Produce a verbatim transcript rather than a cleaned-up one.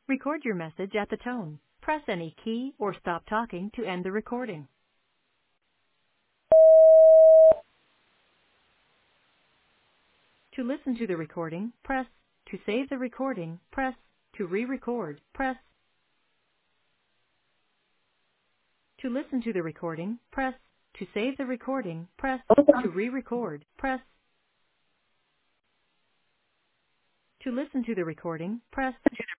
Record your message at the tone. Press any key or stop talking to end the recording. To listen to the recording, press. To save the recording, press. To re-record, press. To listen to the recording, press. To save the recording, press. To re-record, press. To listen to the recording, press.